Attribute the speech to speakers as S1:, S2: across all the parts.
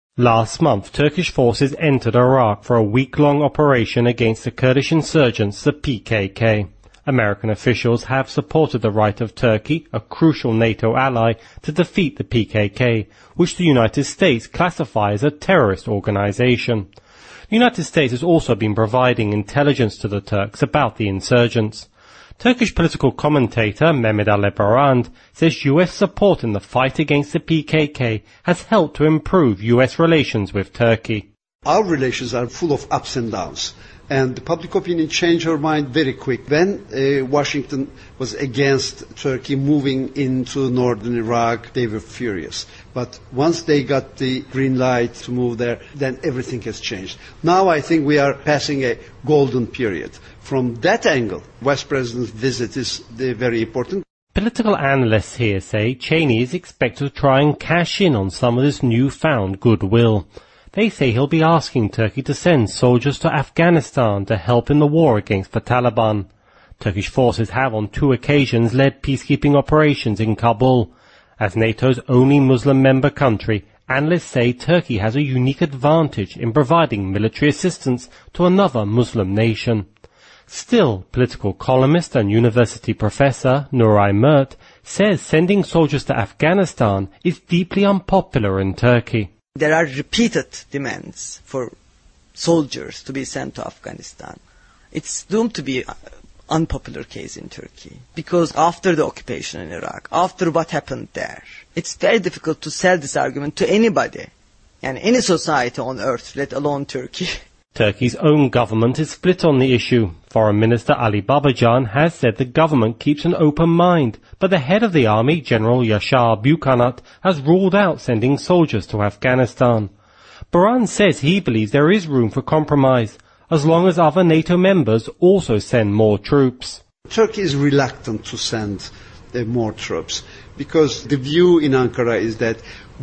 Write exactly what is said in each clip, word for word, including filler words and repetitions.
S1: Last month, Turkish forces entered Iraq for a week-long operation against the Kurdish insurgents, the P K K. American officials have supported the right of Turkey, a crucial NATO ally, to defeat the P K K, which the United States classifies as a terrorist organization. The United States has also been providing intelligence to the Turks about the insurgents. Turkish political commentator Mehmet Ali Barand says U S support in the fight against the P K K has helped to improve U S relations with Turkey.
S2: Our relations are full of ups and downs, and the public opinion changed her mind very quick. When uh, Washington was against Turkey moving into northern Iraq, they were furious. But once they got the green light to move there, then everything has changed. Now I think we are passing a golden period. From that angle, Vice President's visit is uh, very important.
S1: Political analysts here say Cheney is expected to try and cash in on some of this newfound goodwill. They say he'll be asking Turkey to send soldiers to Afghanistan to help in the war against the Taliban. Turkish forces have on two occasions led peacekeeping operations in Kabul. As NATO's only Muslim member country, analysts say Turkey has a unique advantage in providing military assistance to another Muslim nation. Still, political columnist and university professor Nuray Mert says sending soldiers to Afghanistan is deeply unpopular in Turkey.
S3: There are repeated demands for soldiers to be sent to Afghanistan. It's doomed to be an unpopular case in Turkey, because after the occupation in Iraq, after what happened there, it's very difficult to sell this argument to anybody, and any society on earth, let alone Turkey.
S1: Turkey's own government is split on the issue. Foreign Minister Ali Babacan has said the government keeps an open mind, but the head of the army, General Yashar Bukanat, has ruled out sending soldiers to Afghanistan. Baran says he believes there is room for compromise, as long as other NATO members also send more troops.
S2: Turkey is reluctant to send uh, more troops, because the view in Ankara is that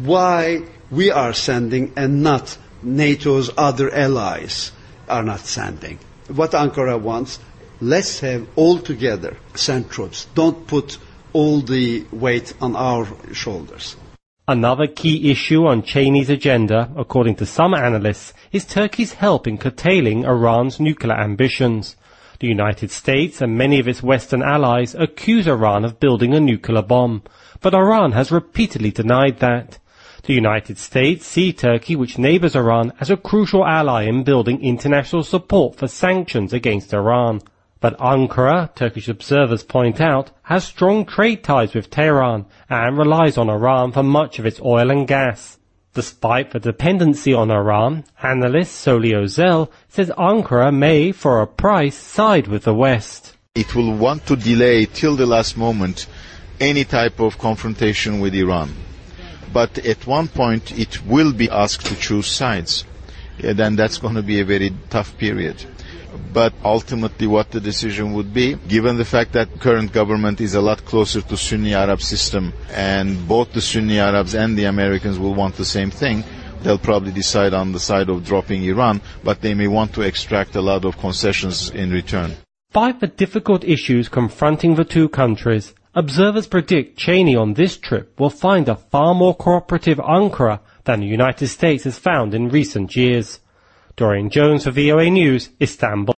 S2: why we are sending and not NATO's other allies are not sending. What Ankara wants, let's have all together send troops. Don't put all the weight on our shoulders.
S1: Another key issue on Cheney's agenda, according to some analysts, is Turkey's help in curtailing Iran's nuclear ambitions. The United States and many of its Western allies accuse Iran of building a nuclear bomb, but Iran has repeatedly denied that. The United States see Turkey, which neighbours Iran, as a crucial ally in building international support for sanctions against Iran. But Ankara, Turkish observers point out, has strong trade ties with Tehran and relies on Iran for much of its oil and gas. Despite the dependency on Iran, analyst Soli Özel says Ankara may, for a price, side with the West.
S4: It will want to delay till the last moment any type of confrontation with Iran. But at one point it will be asked to choose sides. Yeah, then that's going to be a very tough period. But ultimately what the decision would be, given the fact that current government is a lot closer to Sunni Arab system, and both the Sunni Arabs and the Americans will want the same thing, they'll probably decide on the side of dropping Iran, but they may want to extract a lot of concessions in return.
S1: Despite the difficult issues confronting the two countries, observers predict Cheney on this trip will find a far more cooperative Ankara than the United States has found in recent years. Dorian Jones for V O A News, Istanbul.